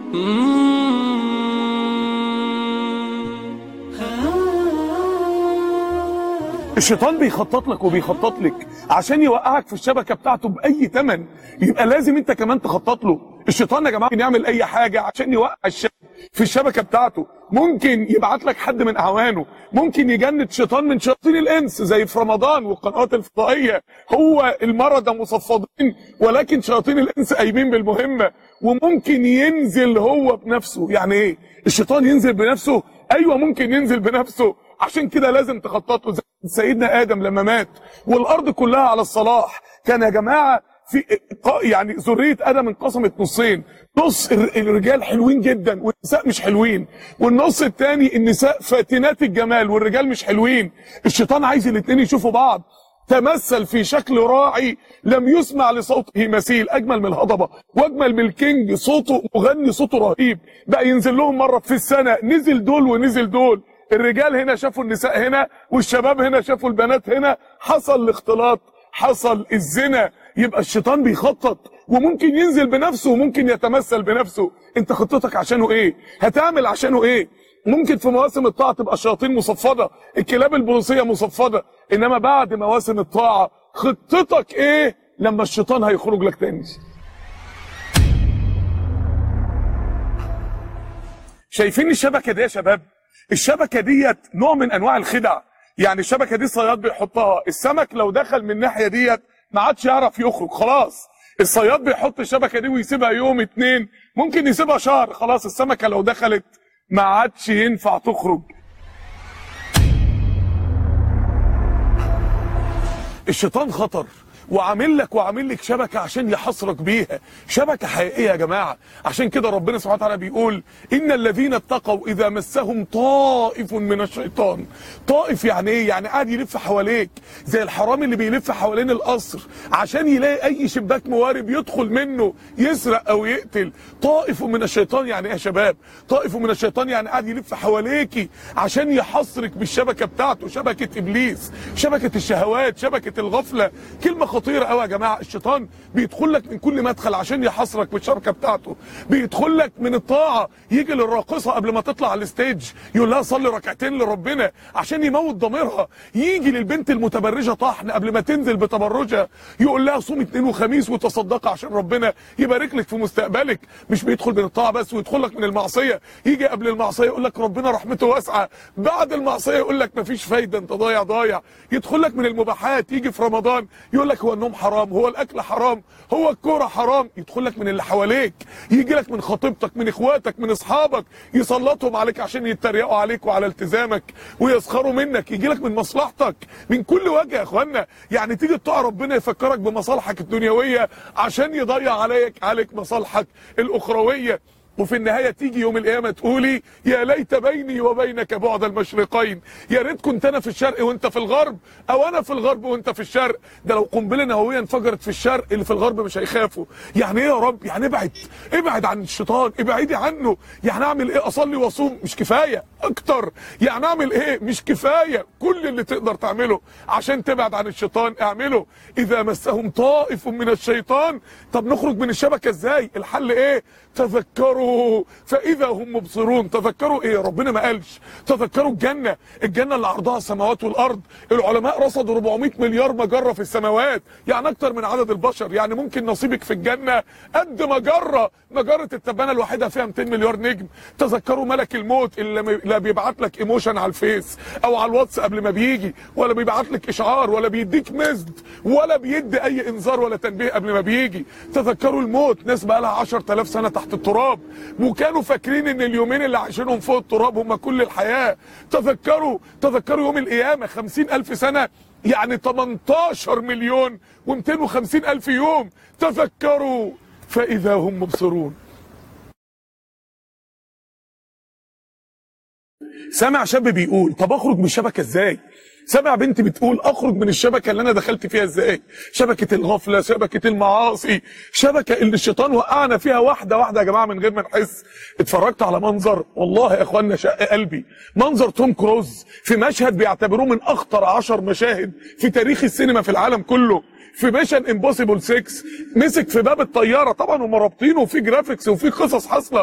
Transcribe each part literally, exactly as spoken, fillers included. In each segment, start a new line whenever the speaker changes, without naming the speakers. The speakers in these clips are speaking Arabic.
الشيطان بيخطط لك وبيخطط لك عشان يوقعك في الشبكه بتاعته باي ثمن، يبقى لازم انت كمان تخطط له. الشيطان يا جماعه ممكن يعمل اي حاجه عشان يوقع الشبكه في الشبكه بتاعته. ممكن يبعت لك حد من اعوانه، ممكن يجند شيطان من شياطين الانس زي في رمضان والقنوات الفضائيه. هو المرضى مصفدين ولكن شياطين الانس قايمين بالمهمه. وممكن ينزل هو بنفسه. يعني ايه الشيطان ينزل بنفسه؟ ايوه ممكن ينزل بنفسه. عشان كده لازم تخطط له. زي سيدنا ادم لما مات والارض كلها على الصلاح، كان يا جماعه في يعني ذريه ادم انقسمت نصين، نص الرجال حلوين جدا والنساء مش حلوين، والنص الثاني النساء فاتنات الجمال والرجال مش حلوين. الشيطان عايز الاثنين يشوفوا بعض. تمثل في شكل راعي لم يسمع لصوته مثيل، اجمل من الهضبه واجمل من الكينج، صوته مغني صوته رهيب. بقى ينزل لهم مره في السنه، نزل دول ونزل دول. الرجال هنا شافوا النساء هنا، والشباب هنا شافوا البنات هنا، حصل الاختلاط، حصل الزنا. يبقى الشيطان بيخطط وممكن ينزل بنفسه وممكن يتمثل بنفسه. انت خطتك عشانه ايه؟ هتعمل عشانه ايه؟ ممكن في مواسم الطاعه تبقى الشياطين مصفده، الكلاب البوليسيه مصفده، انما بعد مواسم الطاعه خطتك ايه لما الشيطان هيخرج لك تاني؟ شايفين الشبكه دي يا شباب؟ الشبكه ديت نوع من انواع الخدع. يعني الشبكه دي صياد بيحطها، السمك لو دخل من الناحيه ديت ما عادش يعرف يخرج خلاص. الصياد بيحط الشبكه دي ويسيبها يوم اتنين، ممكن يسيبها شهر، خلاص السمكه لو دخلت ما عادش ينفع تخرج. الشيطان خطر وعامل لك وعامل لك شبكه عشان يحصرك بيها، شبكه حقيقيه يا جماعه. عشان كده ربنا سبحانه وتعالى بيقول ان الذين اتقوا اذا مسهم طائف من الشيطان. طائف يعني ايه؟ يعني قاعد يلف حواليك زي الحرامي اللي بيلف حوالين القصر عشان يلاقي اي شباك موارب يدخل منه يسرق او يقتل. طائف من الشيطان يعني ايه يا شباب؟ طائف من الشيطان يعني قاعد يلف حواليكي عشان يحصرك بالشبكه بتاعته، شبكه ابليس، شبكه الشهوات، شبكه الغفله. كلمه خطيره قوي يا جماعه. الشيطان بيدخل لك من كل مدخل عشان يحصرك بالشبكه بتاعته. بيدخل لك من الطاعه، يجي للراقصه قبل ما تطلع على الستيج يقول لها صلي ركعتين لربنا عشان يموت ضميرها. يجي للبنت المتبرجه طحن قبل ما تنزل بتبرجها يقول لها صومي اثنين وخميس وتصدقي عشان ربنا يبارك لك في مستقبلك. مش بيدخل من الطاعه بس ويدخل لك من المعصيه. يجي قبل المعصيه يقول لك ربنا رحمته واسعه، بعد المعصيه يقول لك مفيش فايده انت ضايع ضايع. يدخل لك من المباحات، يجي في رمضان يقول لك هو النوم حرام، هو الاكل حرام، هو الكوره حرام. يدخل لك من اللي حواليك، يجي لك من خطيبتك، من اخواتك، من اصحابك، يسلطهم عليك عشان يتريقوا عليك وعلى التزامك ويسخروا منك. يجي لك من مصلحتك من كل وجه يا اخوانا. يعني تيجي تطاع ربنا يفكرك بمصالحك الدنيويه عشان يضيع عليك عليك مصالحك الاخرويه. وفي النهايه تيجي يوم القيامه تقولي يا ليت بيني وبينك بعد المشرقين. يا ريت كنت انا في الشرق وانت في الغرب، او انا في الغرب وانت في الشرق. ده لو قنبله نوويه انفجرت في الشرق اللي في الغرب مش هيخافوا. يعني ايه يا رب؟ يعني ابعد ابعد عن الشيطان، ابعدي عنه. يعني اعمل ايه؟ اصلي واصوم مش كفايه، اكتر. يعني اعمل ايه؟ مش كفايه. كل اللي تقدر تعمله عشان تبعد عن الشيطان اعمله. اذا مسهم طائف من الشيطان. طب نخرج من الشبكه ازاي؟ الحل ايه؟ تذكروا فاذا هم مبصرون. تذكروا ايه؟ ربنا ما قالش. تذكروا الجنه، الجنه اللي عرضها السماوات والارض. العلماء رصدوا أربعمائة مليار مجره في السماوات، يعني اكتر من عدد البشر. يعني ممكن نصيبك في الجنه قد مجره، مجره التبانه الواحده فيها مئتين مليار نجم. تذكروا ملك الموت اللي لا بيبعت لك ايموشن على الفيس او على الواتس قبل ما بيجي، ولا بيبعت لك اشعار، ولا بيديك مزد، ولا بيدي اي انذار ولا تنبيه قبل ما بيجي. تذكروا الموت، ناس بقى لها عشرة آلاف سنه تحت التراب وكانوا فاكرين ان اليومين اللي عايشينهم فوق التراب هم كل الحياه. تذكروا تذكروا يوم القيامه خمسين ألف سنه، يعني تمنتاشر مليون ومئتين وخمسين ألف يوم. تذكروا فاذا هم مبصرون. سامع شاب بيقول طب اخرج من الشبكه ازاي؟ سامع بنت بتقول اخرج من الشبكه اللي انا دخلت فيها ازاي؟ شبكه الغفله، شبكه المعاصي، شبكه اللي الشيطان وقعنا فيها واحده واحده يا جماعه من غير ما نحس. اتفرجت على منظر والله يا اخوانا شق قلبي، منظر توم كروز في مشهد بيعتبروه من اخطر عشر مشاهد في تاريخ السينما في العالم كله، في ميشن امبوسيبل ستة. مسك في باب الطياره، طبعا هم رابطينه وفي جرافيكس وفي قصص حاصله.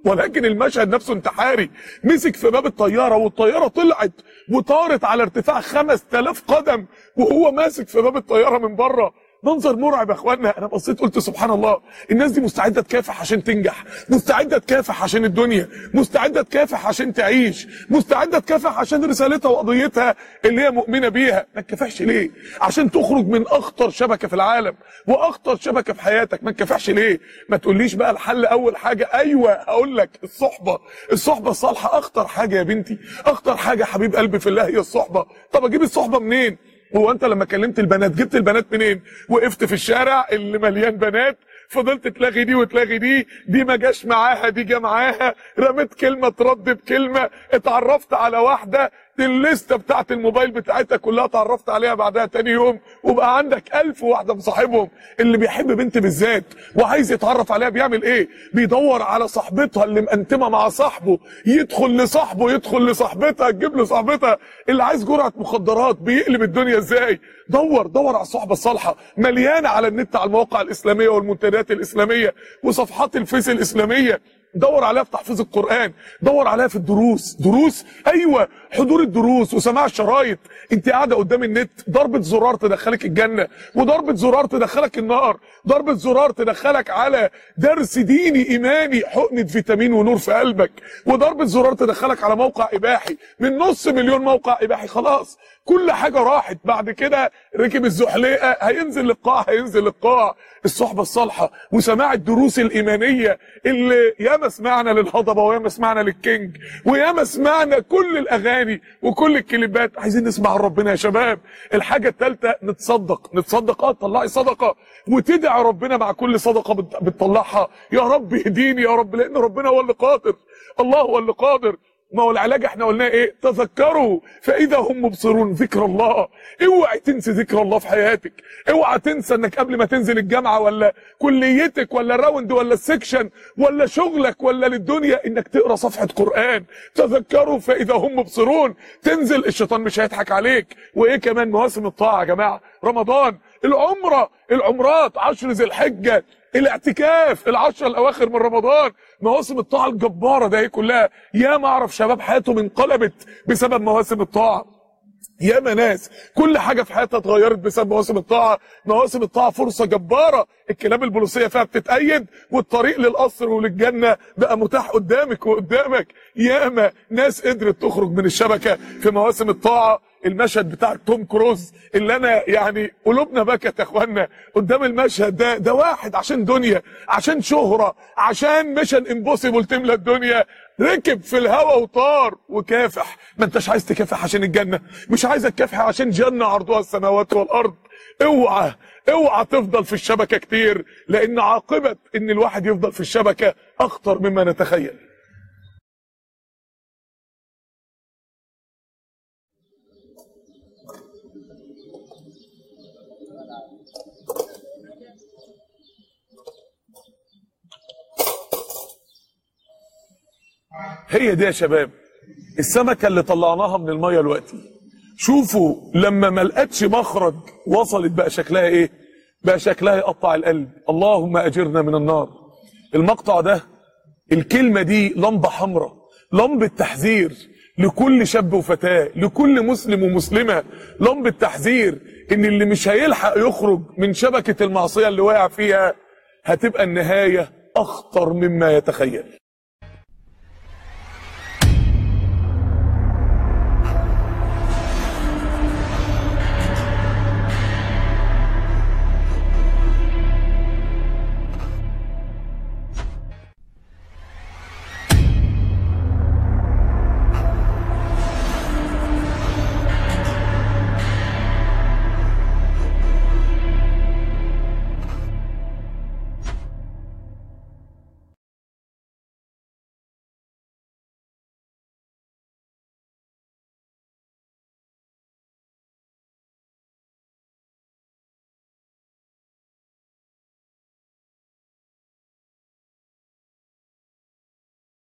ولكن المشهد نفسه انتحاري. مسك في باب الطياره والطياره طلعت وطارت على ارتفاع خمس تلاف قدم وهو ماسك في باب الطياره من بره. منظر مرعب يا اخوانا. انا بصيت قلت سبحان الله، الناس دي مستعده تكافح عشان تنجح، مستعده تكافح عشان الدنيا، مستعده تكافح عشان تعيش، مستعده تكافح عشان رسالتها وقضيتها اللي هي مؤمنه بيها. ما تكافحش ليه؟ عشان تخرج من اخطر شبكه في العالم واخطر شبكه في حياتك. ما تكافحش ليه؟ ما تقوليش بقى الحل اول حاجه. ايوه هقول لك، الصحبه، الصحبه الصالحه اخطر حاجه يا بنتي، اخطر حاجه حبيب قلبي في الله هي الصحبه. طب اجيب الصحبه منين؟ هو انت لما كلمت البنات جبت البنات منين؟ وقفت في الشارع اللي مليان بنات فضلت تلاغي دي وتلاغي دي، دي ما جاش معاها دي جا معاها، رميت كلمه ترد بكلمه، اتعرفت على واحده الليسته بتاعت الموبايل بتاعتها كلها اتعرفت عليها بعدها تاني يوم، وبقى عندك ألف واحده مصاحبهم. اللي بيحب بنت بالذات وعايز يتعرف عليها بيعمل ايه؟ بيدور على صاحبتها اللي مقنتمه مع صاحبه، يدخل لصاحبه، يدخل لصاحبتها، تجيب له صاحبتها. اللي عايز جرعه مخدرات بيقلب الدنيا ازاي؟ دور دور على الصحبه الصالحه، مليانه على النت، على المواقع الاسلاميه والمنتديات الاسلاميه وصفحات الفيس الاسلاميه. دور عليها في تحفيظ القرآن، دور عليها في الدروس. دروس، ايوه، حضور الدروس وسماع الشرايط. انت قاعده قدام النت، ضربه زرار تدخلك الجنه وضربه زرار تدخلك النار، ضربه زرار تدخلك على درس ديني ايماني، حقنه فيتامين ونور في قلبك، وضربه زرار تدخلك على موقع اباحي من نص مليون موقع اباحي. خلاص كل حاجه راحت. بعد كده ركب الزحليقه، هينزل للقاع، هينزل للقاع. الصحبه الصالحه وسماع الدروس الايمانيه اللي ياما سمعنا للهضبه وياما سمعنا للكينج وياما سمعنا كل الاغاني وكل الكليبات. عايزين نسمع عن ربنا يا شباب. الحاجه الثالثه نتصدق. نتصدق اه تطلعي صدقه وتدعي ربنا مع كل صدقه بتطلعها، يا رب اهديني يا رب، لان ربنا هو اللي قادر، الله هو اللي قادر. ما هو العلاج احنا قلنا ايه؟ تذكروا فاذا هم مبصرون. ذكر الله، اوعي تنسي ذكر الله في حياتك. اوعى تنسى انك قبل ما تنزل الجامعه ولا كليتك ولا الراوند ولا السكشن ولا شغلك ولا للدنيا انك تقرا صفحه قران. تذكروا فاذا هم مبصرون. تنزل الشيطان مش هيضحك عليك. وايه كمان؟ مواسم الطاعه يا جماعه، رمضان، العمره، العمرات، عشر ذي الحجه، الاعتكاف، العشر الاواخر من رمضان، مواسم الطاعه الجباره ده كلها. يا ما اعرف شباب حياتهم انقلبت بسبب مواسم الطاعه. ياما ناس كل حاجه في حياتها اتغيرت بسبب مواسم الطاعه. مواسم الطاعه فرصه جباره، الكلاب البوليسيه فيها بتتأيد والطريق للقصر وللجنه بقى متاح قدامك وقدامك. ياما ناس قدرت تخرج من الشبكه في مواسم الطاعه. المشهد بتاع توم كروز اللي انا يعني قلوبنا بكت يا اخوانا قدام المشهد ده. ده واحد عشان دنيا، عشان شهره، عشان ميشن امبوسيبل تملى الدنيا، ركب في الهوا وطار وكافح. ما انتش عايز تكافح عشان الجنه؟ مش عايزك تكافح عشان جنه عرضها السماوات والارض؟ اوعى اوعى تفضل في الشبكه كتير، لان عاقبه ان الواحد يفضل في الشبكه اخطر مما نتخيل. هي دي يا شباب السمكه اللي طلعناها من الميه دلوقتي. شوفوا لما ما لقتش مخرج وصلت بقى شكلها ايه؟ بقى شكلها يقطع القلب. اللهم اجرنا من النار. المقطع ده، الكلمه دي لمبه حمراء، لمبه تحذير لكل شاب وفتاه، لكل مسلم ومسلمه، لمبه تحذير ان اللي مش هيلحق يخرج من شبكه المعصيه اللي واقع فيها هتبقى النهايه اخطر مما يتخيل.